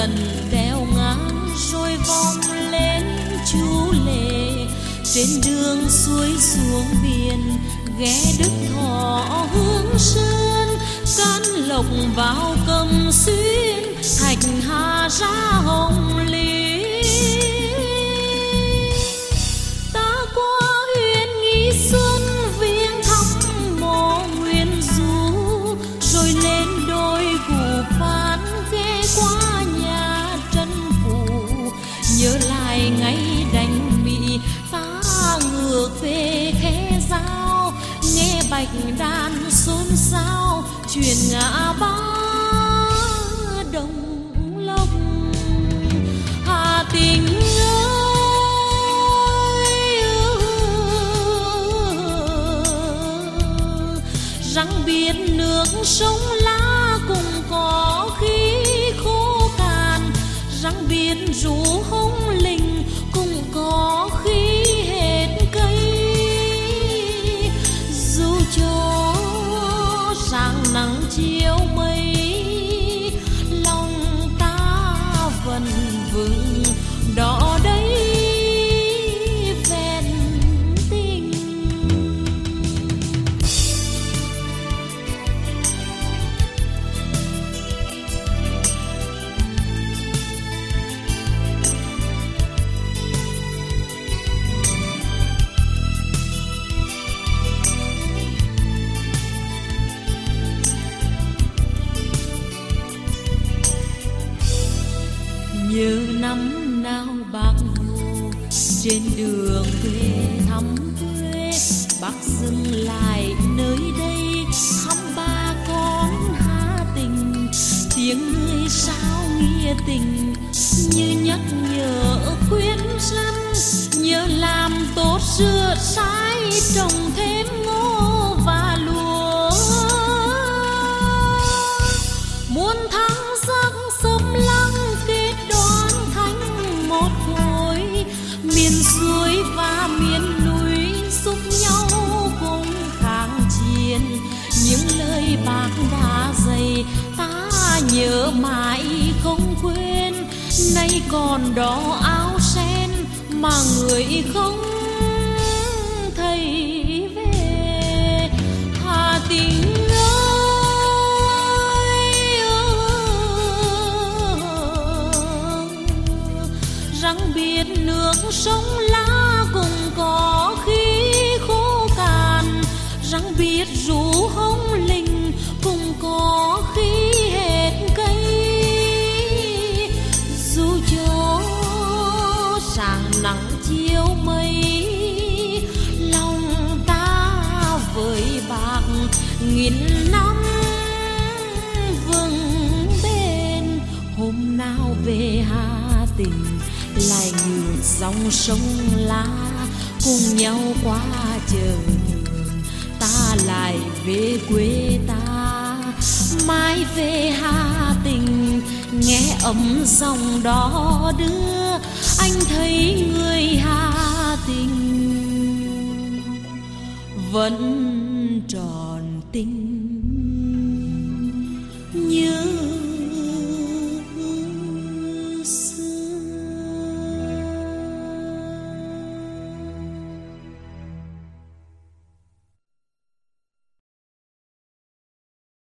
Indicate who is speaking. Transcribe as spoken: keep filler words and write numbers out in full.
Speaker 1: lần đèo ngang rồi vòng lên Chú Lệ. Trên đường xuôi xuống biển ghé Đức Thọ Hương Sơn, Can Lộc vào Cẩm Xuyên, Thạch Hà ra Hồng Lý. Ta qua huyện Nghi Xuân viếng thăm mộ Nguyên Du, rồi lên đồi Gù Phan ghé qua nhà Trân Phù. Nhớ lại ngày đánh Mỹ ta ngược về Khe Dao, nghe bạch đàn xôn xao chuyện ngã ba Đồng Lộc. Hà Tình ơi, rằng biết nước sông La cũng có khi khô cạn, rằng biết rú Hồng Linh cũng có khi hết cây. Dù cho sáng nắng chiều mây, lòng ta vẫn vững đó đây vẹn tình. Nhớ năm nào Bác Hồ trên đường về thăm quê, Bác dừng lại nơi đây thăm ba con Hà Tình. Tiếng người sao nghĩa tình như nhắc nhở khuyên răn, nhớ làm tốt sửa sai trồng thêm ngô và lúa. Muôn tháng sắc sớm lăng kết đoán thành một khối, miền suối và miền núi giúp nhau cùng kháng chiến. Những lời Bác đã dạy ta nhớ mãi không quên, nay còn đó áo sen mà người không thấy về. Hà Tình rằng biết nước sông La cũng có khi khô cạn, rằng biết rú Hồng Linh cũng có khi hết cây. Dù cho sáng nắng chiều mây, lòng ta với Bác nghìn năm vững bền. Hôm nào về Hà Tình lại ngược dòng sông La, cùng nhau qua chợ đường ta lại về quê ta. Mai về Hà Tình nghe ấm dòng đó đưa, anh thấy người Hà Tình vẫn tròn tình.